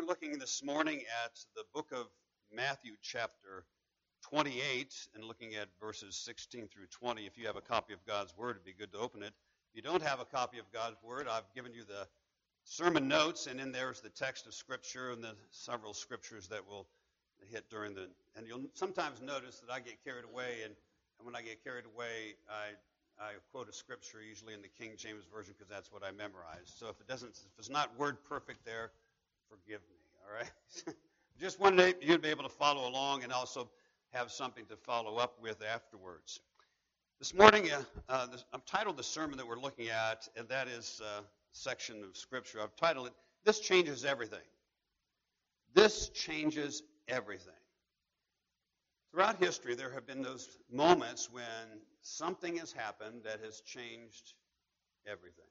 looking this morning at the book of Matthew, chapter 28, and looking at verses 16 through 20. If you have a copy of God's Word, it'd be good to open it. If you don't have a copy of God's Word, I've given you the sermon notes, and in there is the text of Scripture and the several Scriptures that we'll hit during the... And you'll sometimes notice that I get carried away, and when I get carried away, I quote a Scripture, usually in the King James Version, because that's what I memorized. So if it's not word perfect there, forgive me, all right? Just wanted you to be able to follow along and also have something to follow up with afterwards. This morning, I've titled the sermon that we're looking at, and that is a section of Scripture. I've titled it, This Changes Everything. This changes everything. Throughout history, there have been those moments when something has happened that has changed everything.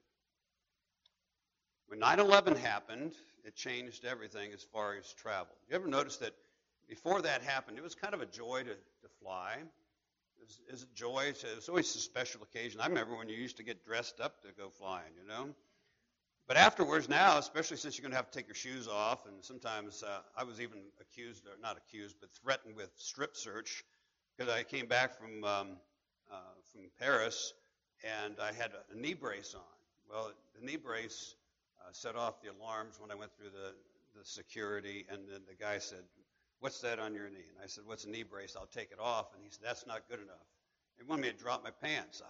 When 9/11 happened, it changed everything as far as travel. You ever notice that before that happened, it was kind of a joy to fly? It was a joy. It was always a special occasion. I remember when you used to get dressed up to go flying, you know. But afterwards now, especially since you're going to have to take your shoes off, and sometimes I was even threatened with strip search because I came back from Paris and I had a knee brace on. Well, the knee brace set off the alarms when I went through the security, and then the guy said, "What's that on your knee?" And I said, "What's a knee brace? I'll take it off." And he said, "That's not good enough." He wanted me to drop my pants.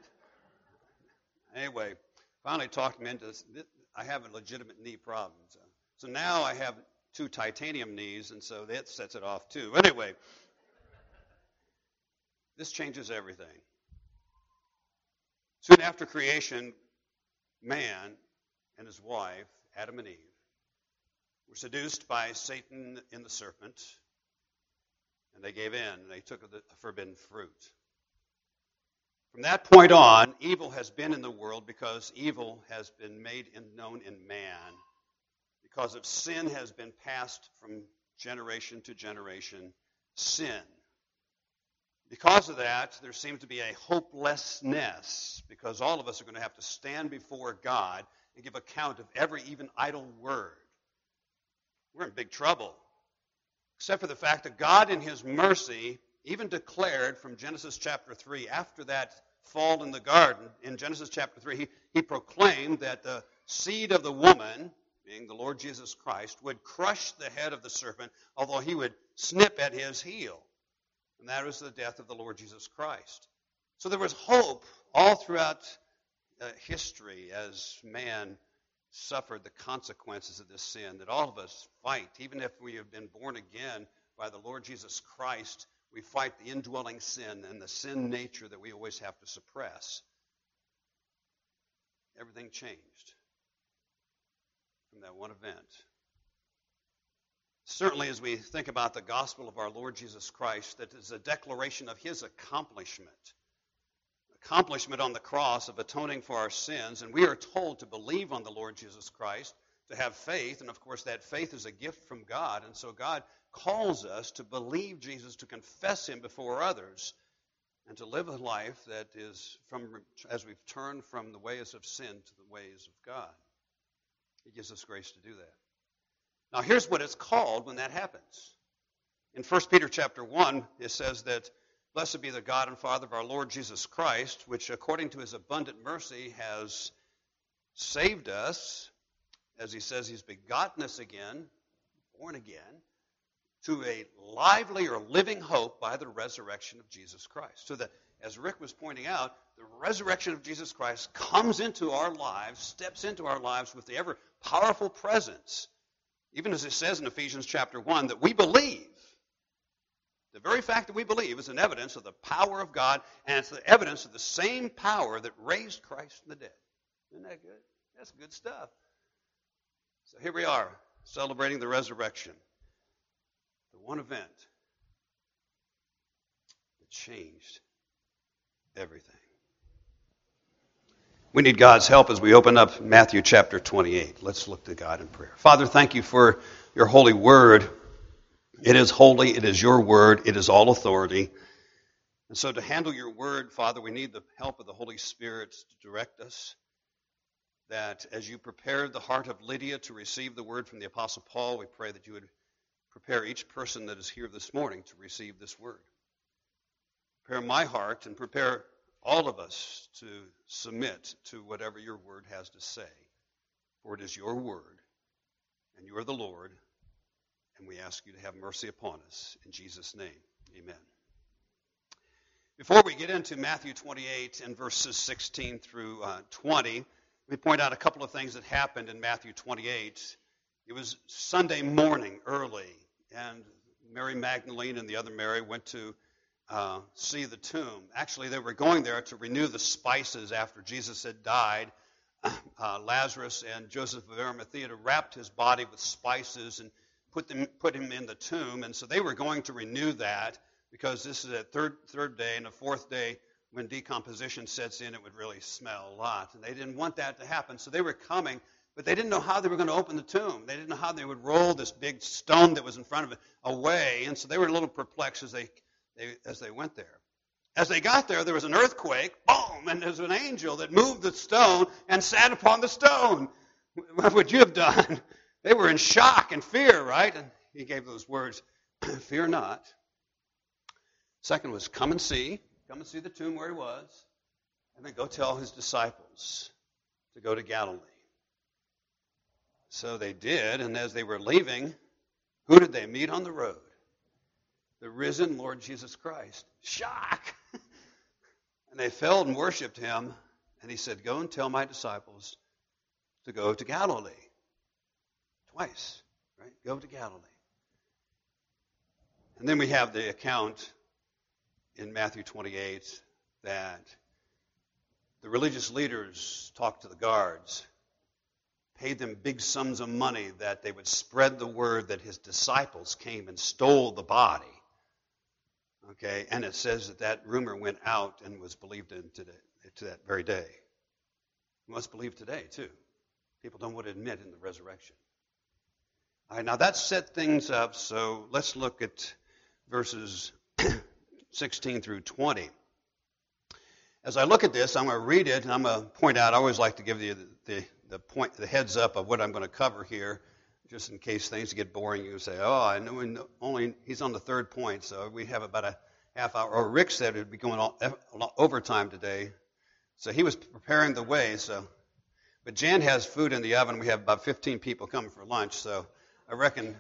Anyway, finally talked him into this. I have a legitimate knee problem. So now I have 2 titanium knees, and so that sets it off too. Anyway, this changes everything. Soon after creation, man and his wife, Adam and Eve, were seduced by Satan and the serpent, and they gave in, and they took the forbidden fruit. From that point on, evil has been in the world because evil has been made and known in man. Because of sin has been passed from generation to generation, sin. Because of that, there seems to be a hopelessness, because all of us are going to have to stand before God and give account of every even idle word. We're in big trouble. Except for the fact that God in his mercy even declared from Genesis chapter 3, after that fall in the garden, in Genesis chapter 3, he proclaimed that the seed of the woman, being the Lord Jesus Christ, would crush the head of the serpent, although he would snip at his heel. And that was the death of the Lord Jesus Christ. So there was hope all throughout history as man suffered the consequences of this sin that all of us fight. Even if we have been born again by the Lord Jesus Christ, we fight the indwelling sin and the sin nature that we always have to suppress. Everything changed from that one event. Certainly, as we think about the gospel of our Lord Jesus Christ, that is a declaration of his accomplishment on the cross of atoning for our sins, and we are told to believe on the Lord Jesus Christ, to have faith, and of course that faith is a gift from God, and so God calls us to believe Jesus, to confess him before others, and to live a life that is as we've turned from the ways of sin to the ways of God. He gives us grace to do that. Now here's what it's called when that happens. In 1 Peter chapter 1, it says that, "Blessed be the God and Father of our Lord Jesus Christ, which according to his abundant mercy has saved us," as he says, he's begotten us again, born again, "to a lively or living hope by the resurrection of Jesus Christ." So that, as Rick was pointing out, the resurrection of Jesus Christ comes into our lives, steps into our lives with the ever powerful presence. Even as it says in Ephesians chapter 1, that we believe. The very fact that we believe is an evidence of the power of God, and it's the evidence of the same power that raised Christ from the dead. Isn't that good? That's good stuff. So here we are, celebrating the resurrection. The one event that changed everything. We need God's help as we open up Matthew chapter 28. Let's look to God in prayer. Father, thank you for your holy word. It is holy. It is your word. It is all authority. And so to handle your word, Father, we need the help of the Holy Spirit to direct us. that as you prepared the heart of Lydia to receive the word from the Apostle Paul, we pray that you would prepare each person that is here this morning to receive this word. Prepare my heart and prepare all of us to submit to whatever your word has to say. For it is your word, and you are the Lord, and we ask you to have mercy upon us. In Jesus' name, amen. Before we get into Matthew 28 and verses 16 through 20, let me point out a couple of things that happened in Matthew 28. It was Sunday morning early, and Mary Magdalene and the other Mary went to see the tomb. Actually, they were going there to renew the spices after Jesus had died. Lazarus and Joseph of Arimathea had wrapped his body with spices and put him in the tomb, and so they were going to renew that, because this is a third day, and the fourth day, when decomposition sets in, it would really smell a lot. And they didn't want that to happen, so they were coming, but they didn't know how they were going to open the tomb. They didn't know how they would roll this big stone that was in front of it away, and so they were a little perplexed as they went there. As they got there was an earthquake, boom, and there's an angel that moved the stone and sat upon the stone. What would you have done? They were in shock and fear, right? And he gave those words, fear not. Second was, come and see the tomb where he was, and then go tell his disciples to go to Galilee. So they did, and as they were leaving, who did they meet on the road? The risen Lord Jesus Christ. Shock! And they fell and worshipped him, and he said, go and tell my disciples to go to Galilee. Twice, right? Go to Galilee. And then we have the account in Matthew 28 that the religious leaders talked to the guards, paid them big sums of money that they would spread the word that his disciples came and stole the body. Okay, and it says that rumor went out and was believed in to that very day. We must believe today, too. People don't want to admit in the resurrection. All right, now that set things up, so let's look at verses 16 through 20. As I look at this, I'm going to read it, and I'm going to point out, I always like to give you the heads up of what I'm going to cover here, just in case things get boring. You can say, I know he's on the third point, so we have about a half hour. Or Rick said it would be going on overtime today, so he was preparing the way. But Jan has food in the oven. We have about 15 people coming for lunch, so I reckon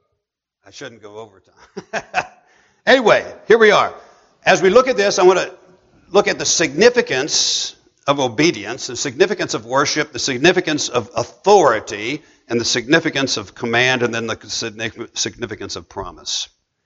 I shouldn't go overtime. Anyway, here we are. As we look at this, I want to look at the significance of obedience, the significance of worship, the significance of authority, and the significance of command, and then the significance of promise.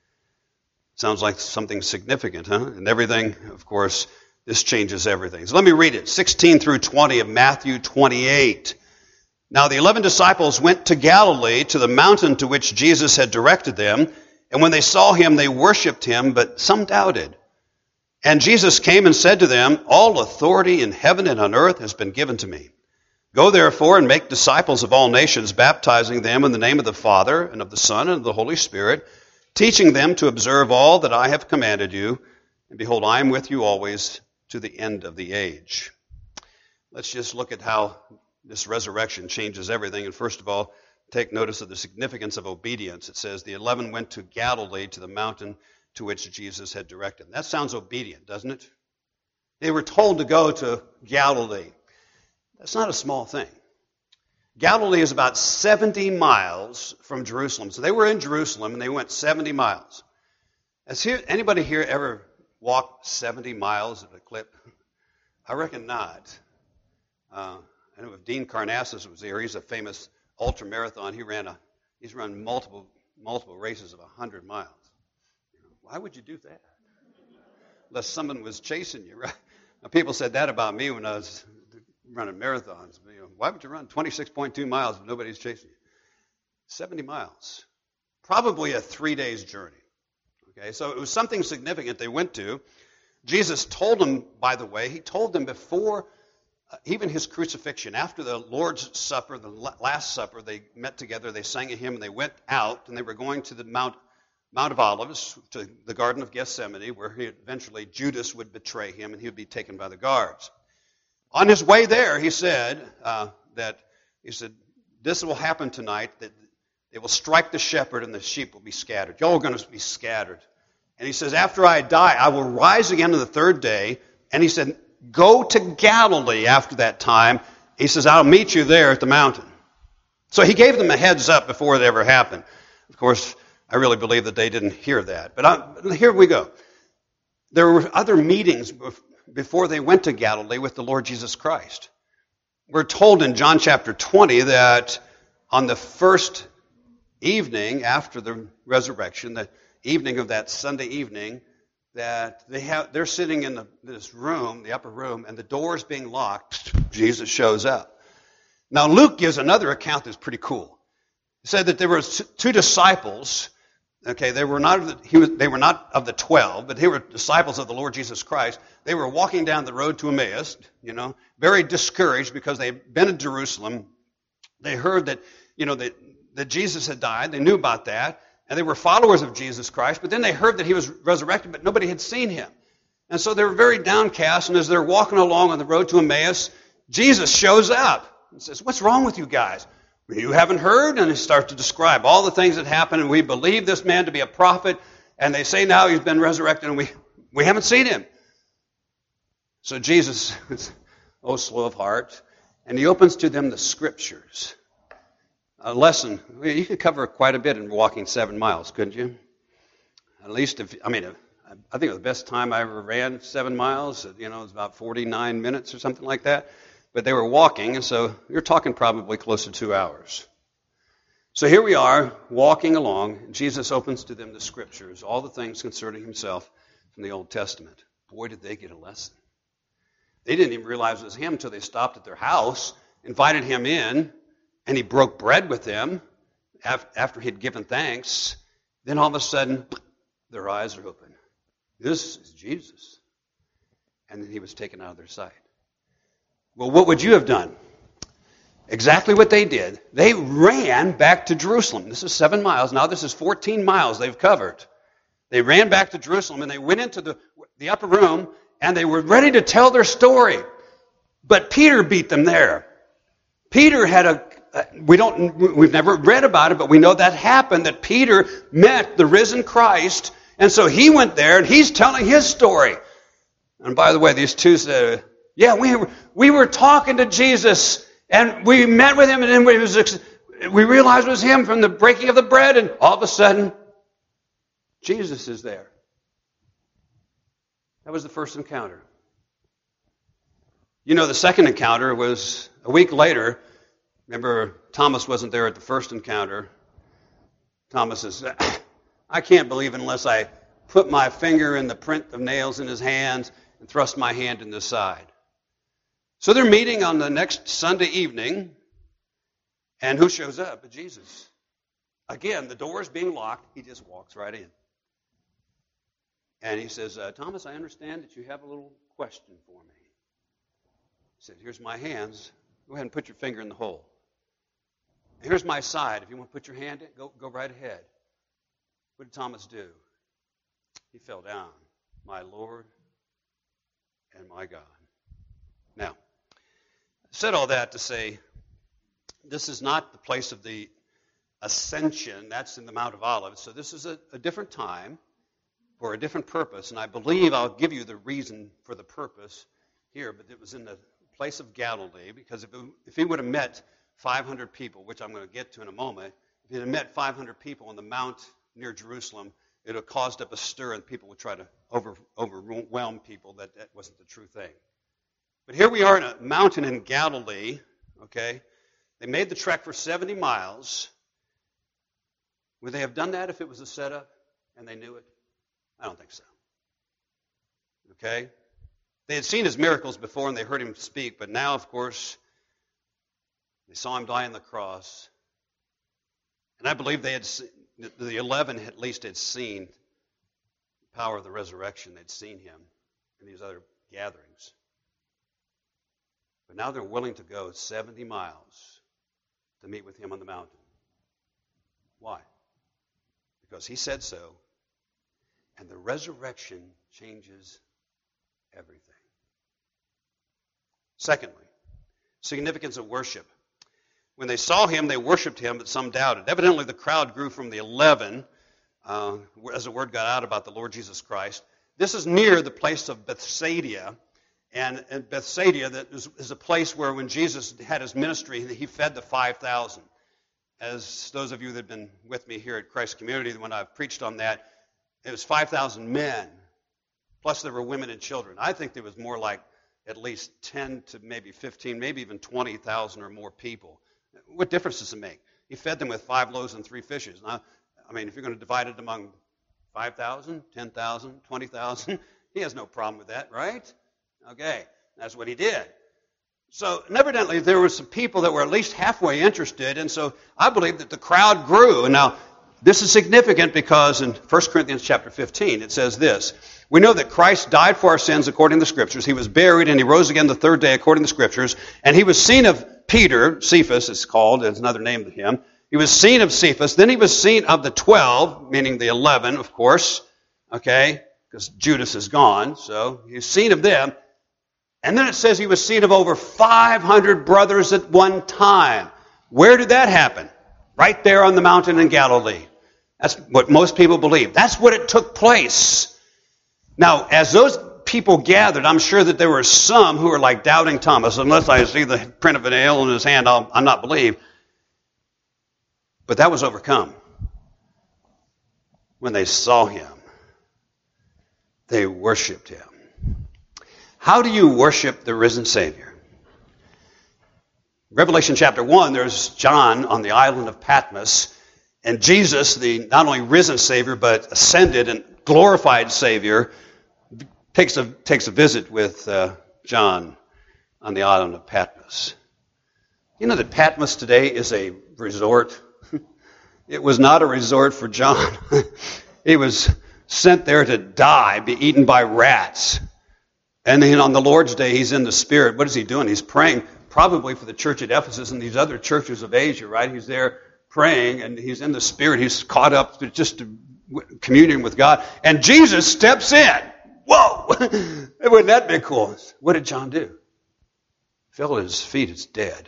Sounds like something significant, huh? And everything, of course, this changes everything. So let me read it. 16 through 20 of Matthew 28. Now the 11 disciples went to Galilee, to the mountain to which Jesus had directed them. And when they saw him, they worshipped him, but some doubted. And Jesus came and said to them, all authority in heaven and on earth has been given to me. Go therefore and make disciples of all nations, baptizing them in the name of the Father and of the Son and of the Holy Spirit, teaching them to observe all that I have commanded you. And behold, I am with you always to the end of the age. Let's just look at how this resurrection changes everything. And first of all, take notice of the significance of obedience. It says the 11 went to Galilee, to the mountain to which Jesus had directed them. That sounds obedient, doesn't it? They were told to go to Galilee. That's not a small thing. Galilee is about 70 miles from Jerusalem. So they were in Jerusalem, and they went 70 miles. Anybody here ever walked 70 miles at a clip? I reckon not. I know if Dean Karnassus was there, he's a famous ultramarathon. He's run multiple races of 100 miles. Why would you do that? Unless someone was chasing you, right? Now, people said that about me when I was running marathons. Why would you run 26.2 miles if nobody's chasing you? 70 miles. Probably a 3 days journey. Okay, so it was something significant they went to. Jesus told them, by the way, he told them before even his crucifixion, after the Lord's Supper, the Last Supper, they met together, they sang a hymn, and they went out, and they were going to the Mount of Olives, to the Garden of Gethsemane, where eventually Judas would betray him, and he would be taken by the guards. On his way there, he said, that he said, this will happen tonight, that they will strike the shepherd and the sheep will be scattered. Y'all are going to be scattered. And he says, after I die, I will rise again on the third day. And he said, go to Galilee after that time. He says, I'll meet you there at the mountain. So he gave them a heads up before it ever happened. Of course, I really believe that they didn't hear that. But here we go. There were other meetings before they went to Galilee with the Lord Jesus Christ. We're told in John chapter 20 that on the first evening after the resurrection, the evening of that Sunday evening, that they're sitting in this room, the upper room, and the door's being locked. Jesus shows up. Now Luke gives another account that's pretty cool. He said that there were two disciples. Okay, they were not of the 12, but they were disciples of the Lord Jesus Christ. They were walking down the road to Emmaus, very discouraged because they'd been in Jerusalem. They heard that, that Jesus had died. They knew about that. And they were followers of Jesus Christ. But then they heard that he was resurrected, but nobody had seen him. And so they were very downcast. And as they're walking along on the road to Emmaus, Jesus shows up and says, what's wrong with you guys? You haven't heard? And he starts to describe all the things that happened. And we believe this man to be a prophet. And they say now he's been resurrected and we haven't seen him. So Jesus is slow of heart. And he opens to them the Scriptures. A lesson. You could cover quite a bit in walking 7 miles, couldn't you? At least, I think the best time I ever ran 7 miles, it was about 49 minutes or something like that. But they were walking, and so you're talking probably close to 2 hours. So here we are, walking along, and Jesus opens to them the Scriptures, all the things concerning himself from the Old Testament. Boy, did they get a lesson. They didn't even realize it was him until they stopped at their house, invited him in, and he broke bread with them after he'd given thanks. Then all of a sudden, their eyes are open. This is Jesus. And then he was taken out of their sight. Well, what would you have done? Exactly what they did. They ran back to Jerusalem. This is 7 miles. Now this is 14 miles they've covered. They ran back to Jerusalem and they went into the upper room and they were ready to tell their story. But Peter beat them there. Peter had we've never read about it, but we know that happened, that Peter met the risen Christ, and so he went there, and he's telling his story. And by the way, these two said, yeah, we were talking to Jesus, and we met with him, and then we realized it was him from the breaking of the bread, and all of a sudden, Jesus is there. That was the first encounter. The second encounter was a week later. Remember, Thomas wasn't there at the first encounter. Thomas says, I can't believe unless I put my finger in the print of nails in his hands and thrust my hand in the side. So they're meeting on the next Sunday evening, and who shows up? But Jesus. Again, the door is being locked. He just walks right in. And he says, Thomas, I understand that you have a little question for me. He said, here's my hands. Go ahead and put your finger in the hole. Here's my side. If you want to put your hand in, go right ahead. What did Thomas do? He fell down. My Lord and my God. Now, I said all that to say this is not the place of the ascension. That's in the Mount of Olives. So this is a different time for a different purpose. And I believe I'll give you the reason for the purpose here. But it was in the place of Galilee, because if he would have met 500 people, which I'm going to get to in a moment, if he had met 500 people on the mount near Jerusalem, it would have caused up a stir and people would try to overwhelm people that wasn't the true thing. But here we are in a mountain in Galilee, okay? They made the trek for 70 miles. Would they have done that if it was a setup and they knew it? I don't think so. Okay? They had seen his miracles before and they heard him speak, but now, of course, they saw him die on the cross. And I believe the 11 at least had seen the power of the resurrection. They'd seen him in these other gatherings. But now they're willing to go 70 miles to meet with him on the mountain. Why? Because he said so. And the resurrection changes everything. Secondly, significance of worship. When they saw him, they worshipped him, but some doubted. Evidently, the crowd grew from the 11 as the word got out about the Lord Jesus Christ. This is near the place of Bethsaida. And Bethsaida that is a place where when Jesus had his ministry, he fed the 5,000. As those of you that have been with me here at Christ Community, when I've preached on that, it was 5,000 men, plus there were women and children. I think there was more like at least 10 to maybe 15, maybe even 20,000 or more people. What difference does it make? He fed them with 5 loaves and 3 fishes. Now, I mean, if you're going to divide it among 5,000, 10,000, 20,000, he has no problem with that, right? Okay, that's what he did. So, evidently, there were some people that were at least halfway interested, and so I believe that the crowd grew. And now, this is significant because in 1 Corinthians chapter 15, it says this: we know that Christ died for our sins according to the Scriptures. He was buried, and he rose again the 3rd day according to the Scriptures. And he was seen of Peter, Cephas is called, there's another name to him. He was seen of Cephas. Then he was seen of the 12, meaning the 11, of course, okay, because Judas is gone. So he's seen of them. And then it says he was seen of over 500 brothers at one time. Where did that happen? Right there on the mountain in Galilee. That's what most people believe. That's what it took place. Now, as those people gathered, I'm sure that there were some who were like doubting Thomas. Unless I see the print of a nail in his hand, I'll not believe. But that was overcome. When they saw him, they worshiped him. How do you worship the risen Savior? Revelation chapter 1, there's John on the island of Patmos, and Jesus, the not only risen Savior, but ascended and glorified Savior, takes a visit with John on the island of Patmos. You know that Patmos today is a resort? It was not a resort for John. He was sent there to die, be eaten by rats. And then on the Lord's Day, he's in the Spirit. What is he doing? He's praying probably for the church at Ephesus and these other churches of Asia, right? He's there praying, and he's in the Spirit. He's caught up to just communion with God. And Jesus steps in. Whoa! Wouldn't that be cool? What did John do? Fell at his feet as dead.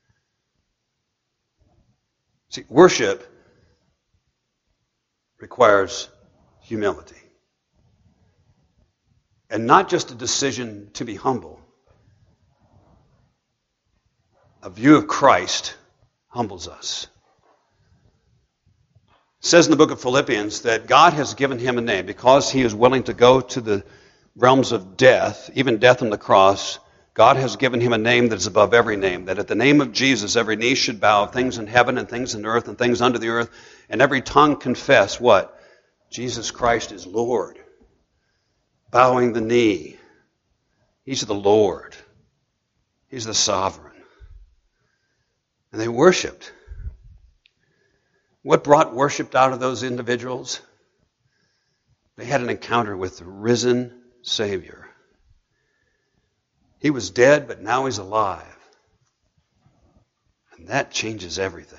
See, worship requires humility. And not just a decision to be humble. A view of Christ humbles us. It says in the book of Philippians that God has given him a name because he is willing to go to the realms of death, even death on the cross. God has given him a name that is above every name, that at the name of Jesus every knee should bow, things in heaven and things in earth and things under the earth, and every tongue confess what? Jesus Christ is Lord. Bowing the knee. He's the Lord. He's the sovereign. And they worshiped. What brought worship out of those individuals? They had an encounter with the risen Savior. He was dead, but now he's alive. And that changes everything.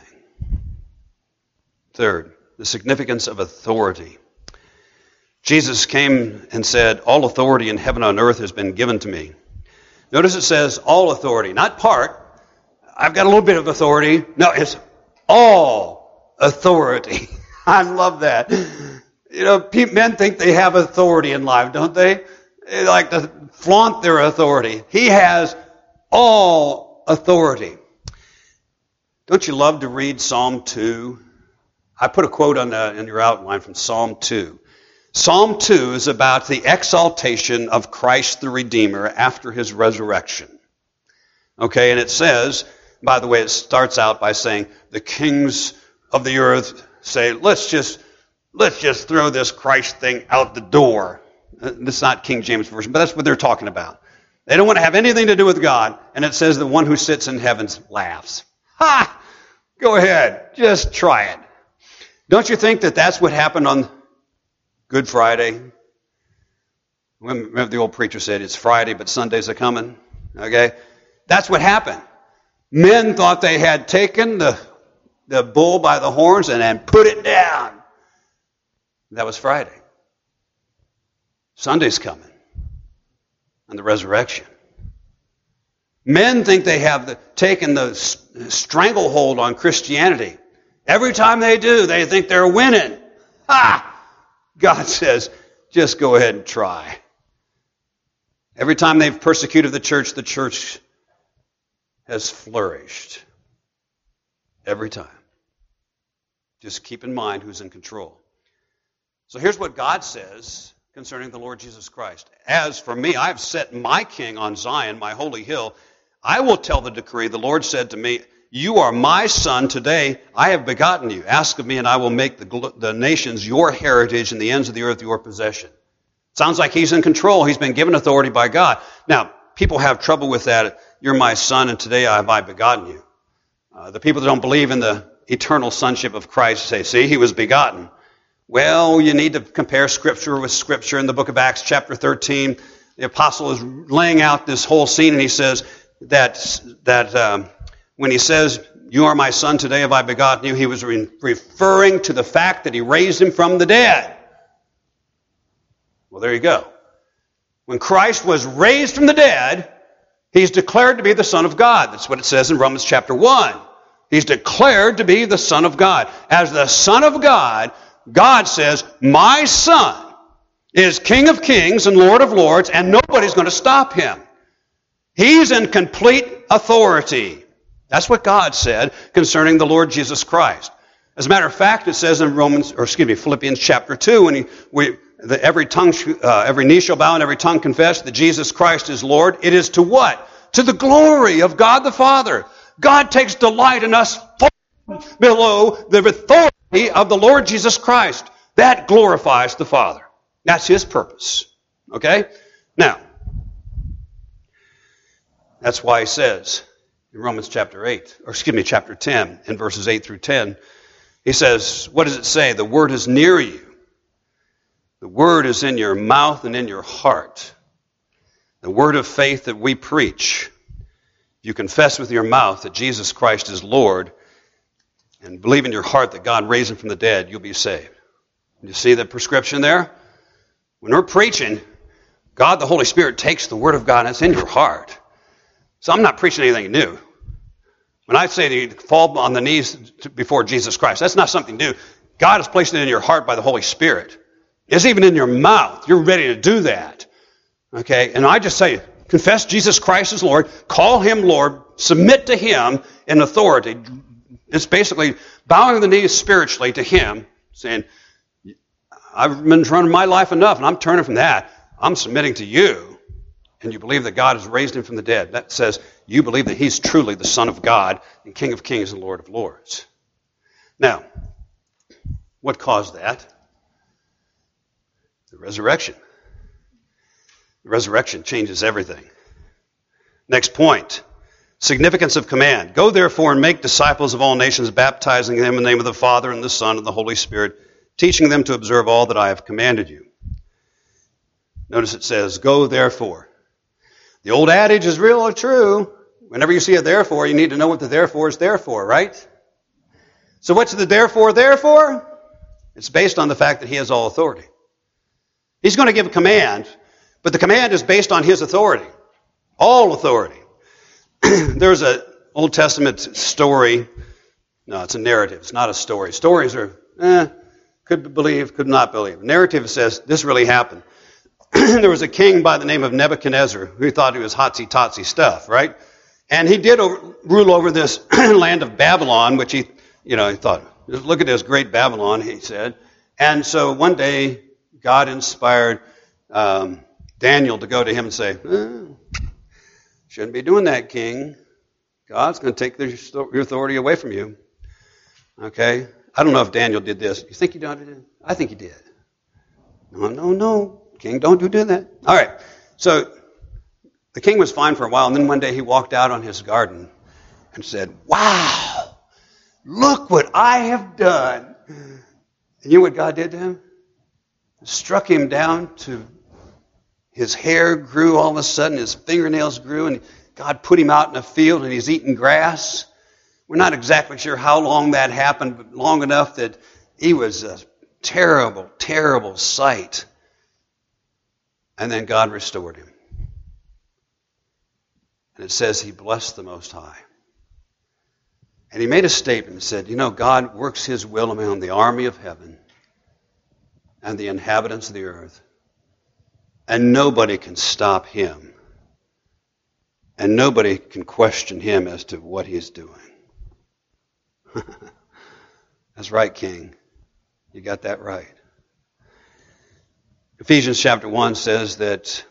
Third, the significance of authority. Jesus came and said, all authority in heaven and on earth has been given to me. Notice it says all authority, not part. I've got a little bit of authority. No, it's all authority. I love that. You know, men think they have authority in life, don't they? They like to flaunt their authority. He has all authority. Don't you love to read Psalm 2? I put a quote in your outline from Psalm 2. Psalm 2 is about the exaltation of Christ the Redeemer after his resurrection. Okay, and it says, by the way, it starts out by saying, the kings of the earth say, let's just throw this Christ thing out the door. That's not King James Version, but that's what they're talking about. They don't want to have anything to do with God. And it says the one who sits in heaven laughs. Ha! Go ahead. Just try it. Don't you think that that's what happened on Good Friday? Remember the old preacher said, it's Friday, but Sundays are coming. Okay? That's what happened. Men thought they had taken the bull by the horns and then put it down. That was Friday. Sunday's coming. And the resurrection. Men think they have taken the stranglehold on Christianity. Every time they do, they think they're winning. God says, just go ahead and try. Every time they've persecuted the church has flourished. Every time. Just keep in mind who's in control. So here's what God says concerning the Lord Jesus Christ. As for me, I have set my king on Zion, my holy hill. I will tell the decree. The Lord said to me, you are my son. Today I have begotten you. Ask of me, and I will make the nations your heritage and the ends of the earth your possession. Sounds like he's in control. He's been given authority by God. Now, people have trouble with that. You're my son, and today have I begotten you. The people that don't believe in the eternal sonship of Christ say, see, he was begotten. Well, you need to compare Scripture with Scripture. In the book of Acts chapter 13, the apostle is laying out this whole scene, and he says that when he says, you are my son, today have I begotten you, he was referring to the fact that he raised him from the dead. Well, there you go. When Christ was raised from the dead, he's declared to be the Son of God. That's what it says in Romans chapter 1. He's declared to be the Son of God. As the Son of God, God says, my Son is King of kings and Lord of lords, and nobody's going to stop him. He's in complete authority. That's what God said concerning the Lord Jesus Christ. As a matter of fact, it says in Philippians chapter 2, every knee shall bow and every tongue confess that Jesus Christ is Lord. It is to what? To the glory of God the Father. God takes delight in us below the authority of the Lord Jesus Christ. That glorifies the Father. That's his purpose. Okay? Now, that's why he says in Romans chapter 10, in verses 8 through 10, he says, what does it say? The word is near you. The word is in your mouth and in your heart. The word of faith that we preach. You confess with your mouth that Jesus Christ is Lord and believe in your heart that God raised him from the dead, you'll be saved. You see the prescription there? When we're preaching, God, the Holy Spirit, takes the word of God and it's in your heart. So I'm not preaching anything new. When I say to you, fall on the knees before Jesus Christ, that's not something new. God has placed it in your heart by the Holy Spirit. It's even in your mouth. You're ready to do that. Okay? And I just say, confess Jesus Christ as Lord, call him Lord, submit to him in authority. It's basically bowing the knees spiritually to him, saying, I've been running my life enough, and I'm turning from that. I'm submitting to you. And you believe that God has raised him from the dead. That says you believe that he's truly the Son of God and King of kings and Lord of lords. Now, what caused that? The resurrection. The resurrection changes everything. Next point. Significance of command. Go therefore and make disciples of all nations, baptizing them in the name of the Father and the Son and the Holy Spirit, teaching them to observe all that I have commanded you. Notice it says, go therefore. The old adage is real or true. Whenever you see a therefore, you need to know what the therefore is there for, right? So what's the therefore there for? It's based on the fact that he has all authority. He's going to give a command, but the command is based on his authority. All authority. There's an Old Testament story. No, it's a narrative. It's not a story. Stories are, could believe, could not believe. Narrative says this really happened. There was a king by the name of Nebuchadnezzar who thought he was hotsy-totsy stuff, right? And he did rule over this land of Babylon, which he thought, look at this great Babylon, he said. And so one day, God inspired Daniel to go to him and say, shouldn't be doing that, king. God's going to take your authority away from you. Okay? I don't know if Daniel did this. You think he did? I think he did. No. King, don't do that. All right. So the king was fine for a while, and then one day he walked out on his garden and said, wow, look what I have done. And you know what God did to him? Struck him down to his hair grew all of a sudden, his fingernails grew, and God put him out in a field and he's eating grass. We're not exactly sure how long that happened, but long enough that he was a terrible, terrible sight. And then God restored him. And it says he blessed the Most High. And he made a statement and said, God works his will among the army of heaven and the inhabitants of the earth. And nobody can stop him. And nobody can question him as to what he's doing. That's right, King. You got that right. Ephesians chapter 1 says that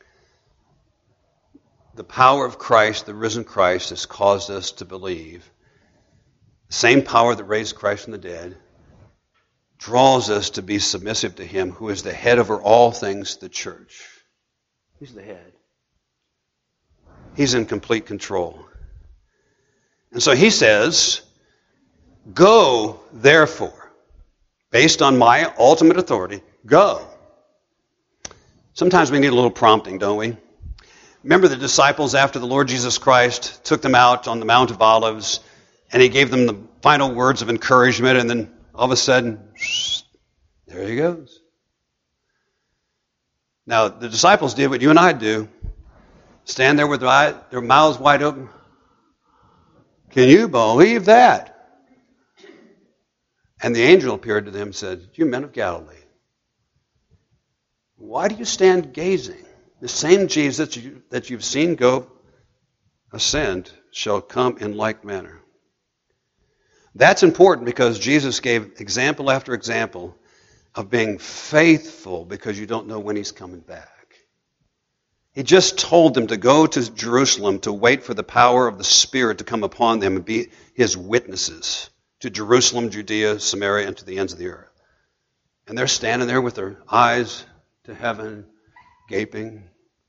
the power of Christ, the risen Christ, has caused us to believe. The same power that raised Christ from the dead draws us to be submissive to him who is the head over all things, the church. He's the head. He's in complete control. And so he says, go, therefore, based on my ultimate authority, go. Sometimes we need a little prompting, don't we? Remember the disciples after the Lord Jesus Christ took them out on the Mount of Olives, and he gave them the final words of encouragement, and then all of a sudden, there he goes. Now, the disciples did what you and I do. Stand there with their mouths wide open. Can you believe that? And the angel appeared to them and said, you men of Galilee, why do you stand gazing? The same Jesus that you've seen go ascend shall come in like manner. That's important because Jesus gave example after example of being faithful because you don't know when he's coming back. He just told them to go to Jerusalem to wait for the power of the Spirit to come upon them and be his witnesses to Jerusalem, Judea, Samaria, and to the ends of the earth. And they're standing there with their eyes to heaven, gaping.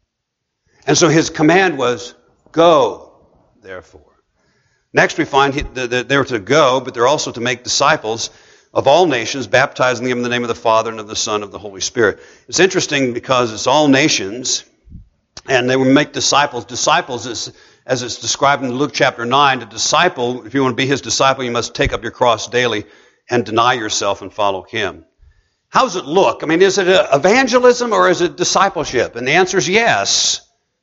And so his command was, go, therefore. Next we find that they're to go, but they're also to make disciples of all nations, baptizing them in the name of the Father and of the Son and of the Holy Spirit. It's interesting because it's all nations, and they will make disciples. Disciples, as it's described in Luke chapter 9, a disciple, if you want to be his disciple, you must take up your cross daily and deny yourself and follow him. How does it look? I mean, is it evangelism or is it discipleship? And the answer is yes.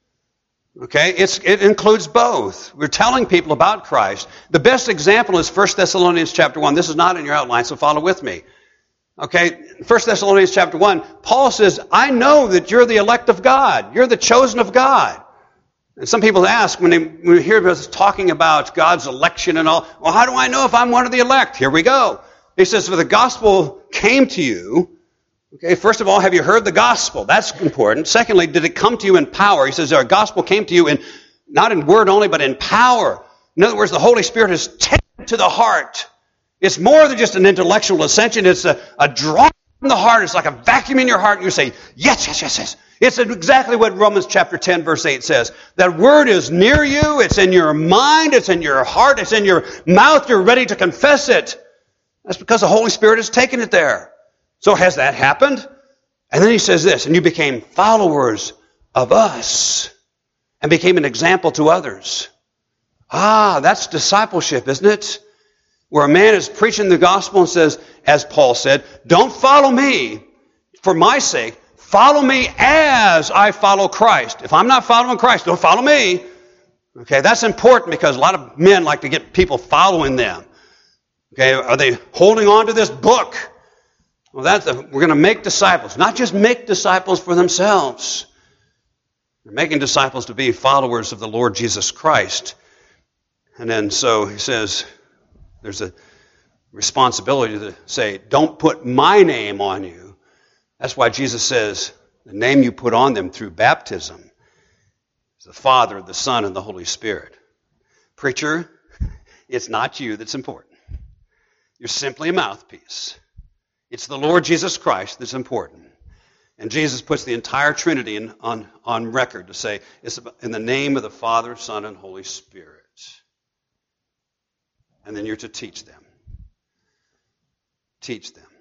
Okay, it includes both. We're telling people about Christ. The best example is 1 Thessalonians chapter 1. This is not in your outline, so follow with me. Okay, 1 Thessalonians chapter 1, Paul says, I know that you're the elect of God. You're the chosen of God. And some people ask when we hear us talking about God's election and all, well, how do I know if I'm one of the elect? Here we go. He says, for the gospel came to you. Okay, first of all, have you heard the gospel? That's important. Secondly, did it come to you in power? He says, our gospel came to you not in word only, but in power. In other words, the Holy Spirit has taken to the heart. It's more than just an intellectual ascension. It's a draw from the heart. It's like a vacuum in your heart. And you say, yes, yes, yes, yes. It's exactly what Romans chapter 10, verse 8 says. That word is near you. It's in your mind. It's in your heart. It's in your mouth. You're ready to confess it. That's because the Holy Spirit has taken it there. So has that happened? And then he says this, and you became followers of us and became an example to others. That's discipleship, isn't it? Where a man is preaching the gospel and says, as Paul said, don't follow me for my sake. Follow me as I follow Christ. If I'm not following Christ, don't follow me. Okay, that's important because a lot of men like to get people following them. Okay, are they holding on to this book? Well, we're going to make disciples. Not just make disciples for themselves. They're making disciples to be followers of the Lord Jesus Christ. And then so he says, there's a responsibility to say, don't put my name on you. That's why Jesus says, the name you put on them through baptism is the Father, the Son, and the Holy Spirit. Preacher, it's not you that's important. You're simply a mouthpiece. It's the Lord Jesus Christ that's important. And Jesus puts the entire Trinity on record to say, it's in the name of the Father, Son, and Holy Spirit. And then you're to teach them. Teach them.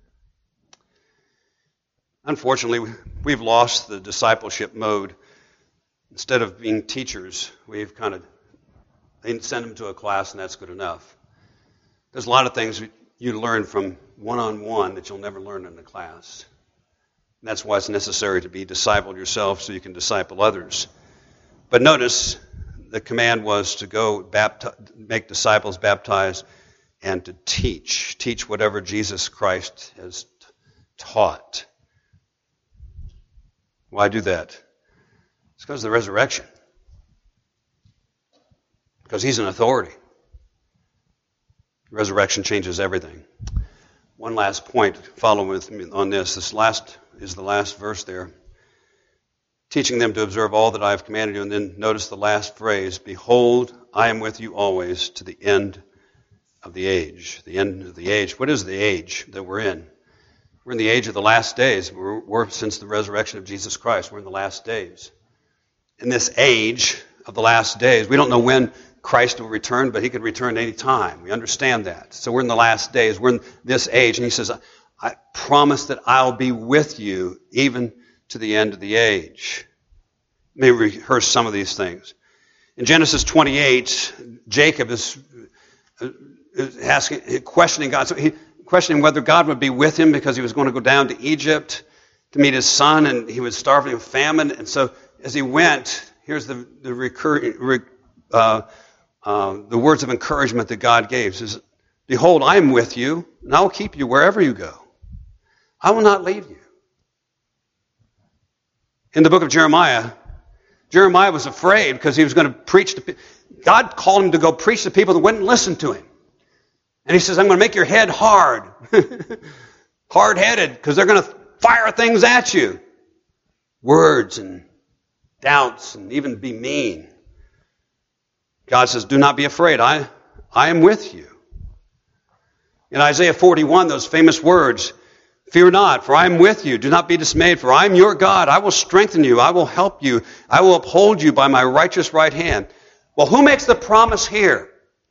Unfortunately, we've lost the discipleship mode. Instead of being teachers, we've they send them to a class and that's good enough. There's a lot of things you learn from one-on-one that you'll never learn in a class. And that's why it's necessary to be discipled yourself so you can disciple others. But notice the command was to go make disciples, baptize, and to teach. Teach whatever Jesus Christ has taught. Why do that? It's because of the resurrection. Because he's an authority. Resurrection changes everything. One last point, follow with me on this. This last is the last verse there. Teaching them to observe all that I have commanded you. And then notice the last phrase, behold, I am with you always to the end of the age. The end of the age. What is the age that we're in? We're in the age of the last days. We're since the resurrection of Jesus Christ. We're in the last days. In this age of the last days, we don't know when Christ will return, but he could return any time. We understand that. So we're in the last days. We're in this age. And he says, I promise that I'll be with you even to the end of the age. Let me rehearse some of these things. In Genesis 28, Jacob is questioning God. So questioning whether God would be with him because he was going to go down to Egypt to meet his son, and he was starving of famine. And so as he went, here's the words of encouragement that God gave. He says, behold, I am with you, and I will keep you wherever you go. I will not leave you. In the book of Jeremiah, Jeremiah was afraid because he was going to preach to people. God called him to go preach to people that wouldn't listen to him. And he says, I'm going to make your head hard. Hard-headed, because they're going to fire things at you. Words and doubts and even be mean. God says, do not be afraid. I am with you. In Isaiah 41, those famous words, fear not, for I am with you. Do not be dismayed, for I am your God. I will strengthen you. I will help you. I will uphold you by my righteous right hand. Well, who makes the promise here?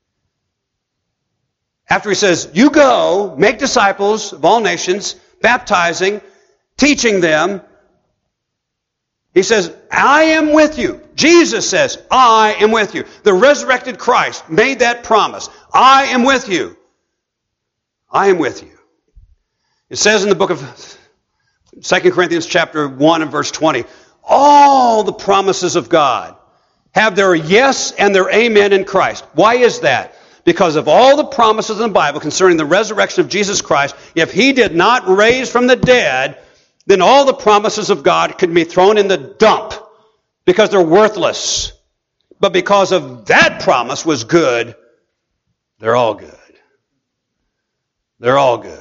After he says, you go, make disciples of all nations, baptizing, teaching them, he says, I am with you. Jesus says, I am with you. The resurrected Christ made that promise. I am with you. I am with you. It says in the book of 2 Corinthians chapter 1 and verse 20, all the promises of God have their yes and their amen in Christ. Why is that? Because of all the promises in the Bible concerning the resurrection of Jesus Christ, if he did not raise from the dead, then all the promises of God could be thrown in the dump because they're worthless. But because of that promise was good, they're all good. They're all good.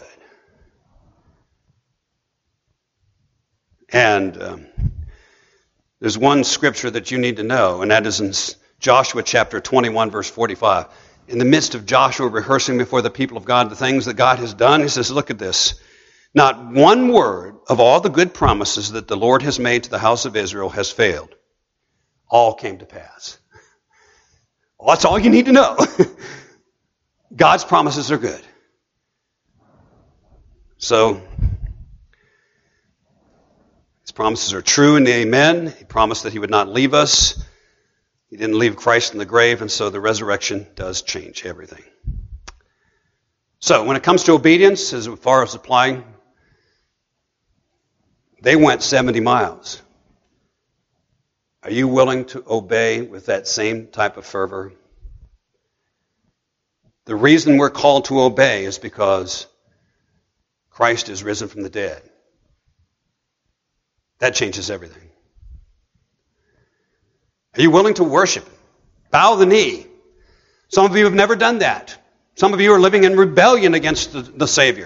And there's one scripture that you need to know, and that is in Joshua chapter 21, verse 45. In the midst of Joshua rehearsing before the people of God the things that God has done, he says, look at this. Not one word of all the good promises that the Lord has made to the house of Israel has failed. All came to pass. Well, that's all you need to know. God's promises are good. So, his promises are true and amen. He promised that he would not leave us. He didn't leave Christ in the grave, and so the resurrection does change everything. So, when it comes to obedience, as far as applying, they went 70 miles. Are you willing to obey with that same type of fervor? The reason we're called to obey is because Christ is risen from the dead. That changes everything. Are you willing to worship? Bow the knee. Some of you have never done that. Some of you are living in rebellion against the Savior.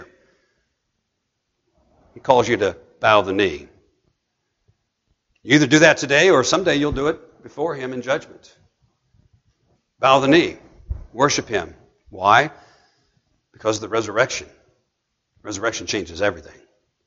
He calls you to bow the knee. You either do that today or someday you'll do it before him in judgment. Bow the knee. Worship him. Why? Because of the resurrection. Resurrection changes everything.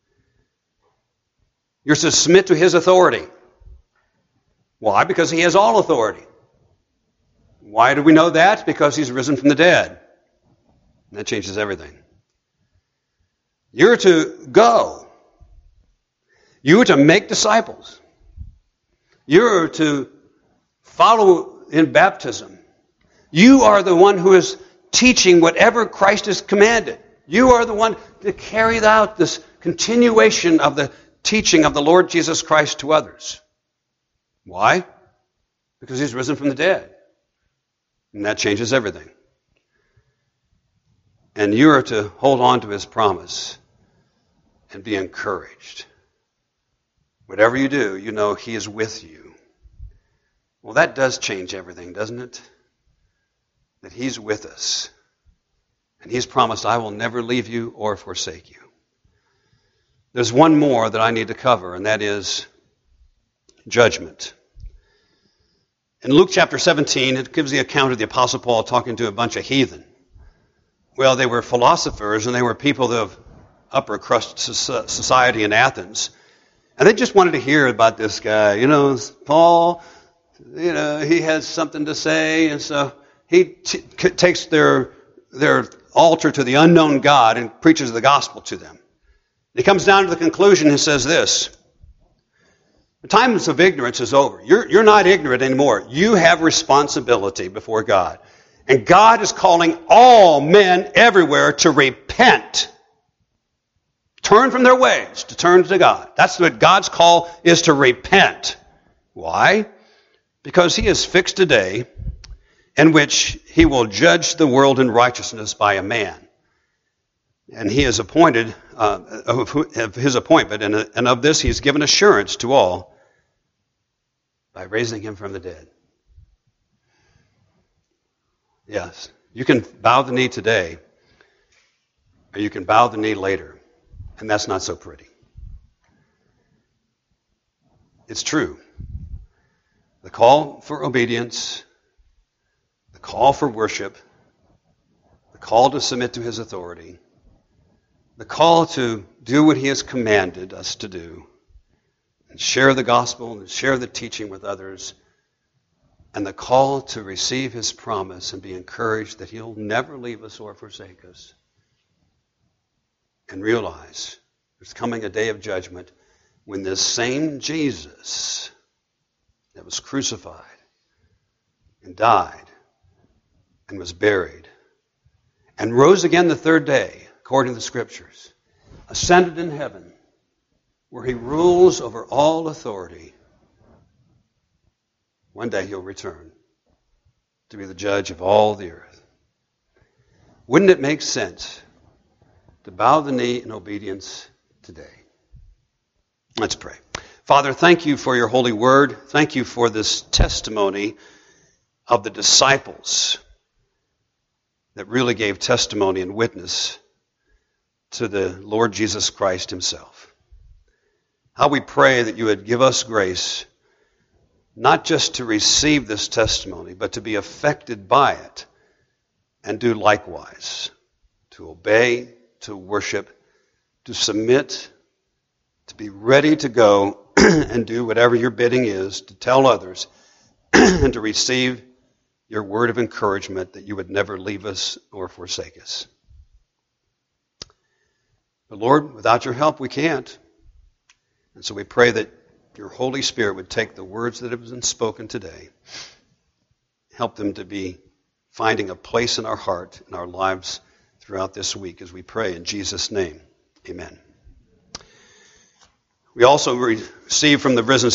You're to submit to his authority. Why? Because he has all authority. Why do we know that? Because he's risen from the dead. And that changes everything. You're to go. You are to make disciples. You're to follow in baptism. You are the one who is teaching whatever Christ has commanded. You are the one to carry out this continuation of the teaching of the Lord Jesus Christ to others. Why? Because he's risen from the dead. And that changes everything. And you are to hold on to his promise and be encouraged. Whatever you do, you know he is with you. Well, that does change everything, doesn't it? That he's with us. And he's promised, I will never leave you or forsake you. There's one more that I need to cover, and that is judgment. In Luke chapter 17, it gives the account of the Apostle Paul talking to a bunch of heathen. Well, they were philosophers, and they were people of upper crust society in Athens. And they just wanted to hear about this guy. Paul, he has something to say, and so he takes their altar to the unknown God and preaches the gospel to them. He comes down to the conclusion and says this: the times of ignorance is over. You're not ignorant anymore. You have responsibility before God. And God is calling all men everywhere to repent. Turn from their ways, to turn to God. That's what God's call is, to repent. Why? Because he has fixed a day in which he will judge the world in righteousness by a man. And he has appointed of his appointment, and of this he's given assurance to all by raising him from the dead. Yes, you can bow the knee today, or you can bow the knee later, and that's not so pretty. It's true. The call for obedience, the call for worship, the call to submit to his authority, the call to do what he has commanded us to do, and share the gospel and share the teaching with others, and the call to receive his promise and be encouraged that he'll never leave us or forsake us, and realize there's coming a day of judgment when this same Jesus that was crucified and died and was buried and rose again the third day, according to the Scriptures, ascended in heaven, where he rules over all authority. One day he'll return to be the judge of all the earth. Wouldn't it make sense to bow the knee in obedience today? Let's pray. Father, thank you for your holy word. Thank you for this testimony of the disciples that really gave testimony and witness to the Lord Jesus Christ himself. How we pray that you would give us grace not just to receive this testimony, but to be affected by it and do likewise, to obey, to worship, to submit, to be ready to go and do whatever your bidding is, to tell others, and to receive your word of encouragement that you would never leave us or forsake us. But Lord, without your help, we can't. And so we pray that your Holy Spirit would take the words that have been spoken today, help them to be finding a place in our heart, in our lives throughout this week, as we pray in Jesus' name. Amen. We also receive from the risen